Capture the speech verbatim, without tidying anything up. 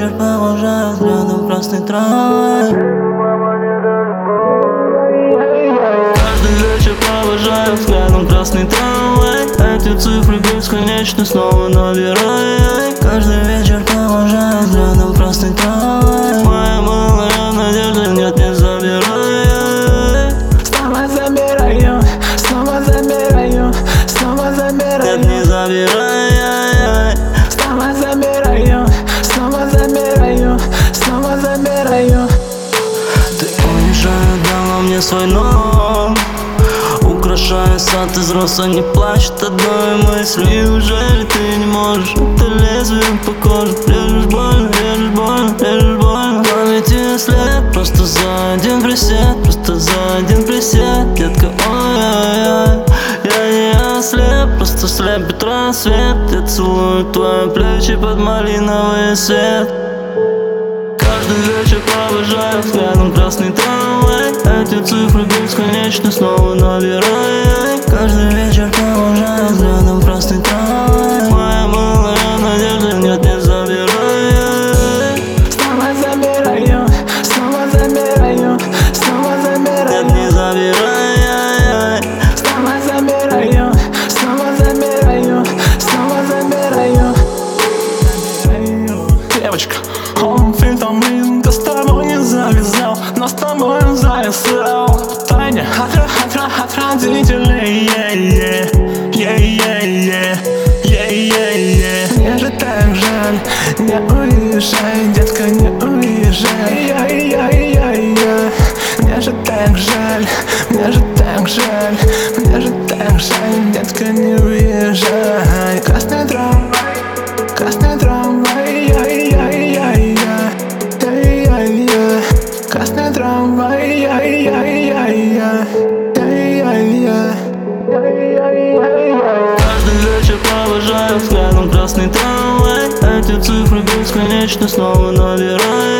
вечер провожаю взглядом красный трамвай. Каждый вечер провожаю взглядом красный трамвай. Эти цифры бесконечно снова набирай. Каждый вечер провожаю взглядом красный трамвай. Моя малая надежда, нет, не забирай. Снова забираю, снова забираю, снова забираю. Нет, не забирай. Снова забираю, снова забираю, снова забираю. Ты уезжая, дала мне свой номер, украшая сад из роз, а не плачет одной мысли. Неужели ты не можешь? Ты лезвием по коже режешь больно, режешь больно, режешь больно. В памяти след, просто за один присед, просто за один присед. Детка, ой-ой-ой, я не ослеп, просто слепит рассвет. Я целую твои плечи под малиновый свет. Каждый вечер провожаю взглядом красный трамвай. Эти цифры бесконечно снова набирай. Каждый вечер провожаю взглядом красный трамвай. Моя малая надежда, нет, не забирай. Снова забираю, снова забираю, снова забираю. Нет, не забирай. Снова забираю, снова забираю, снова забираю. Девочка, амфетамин, ты с тобой не завязал, но с тобой зависал. Тайне от, от, от родителей, yeah, yeah, yeah, yeah, yeah, yeah. Мне же так жаль, не уезжай, детка, не уезжай, yeah, yeah, yeah, yeah. Мне же так жаль, мне же так жаль, мне же так жаль, детка, не уезжай. Красный трамвай, красный трамвай, yeah, yeah, yeah, yeah, yeah, yeah, yeah. Красный трамвай, yeah, yeah, yeah, yeah, yeah, yeah, yeah. Каждый вечер провожаю взглядом красный трамвай. Эти цифры бесконечно снова набирай.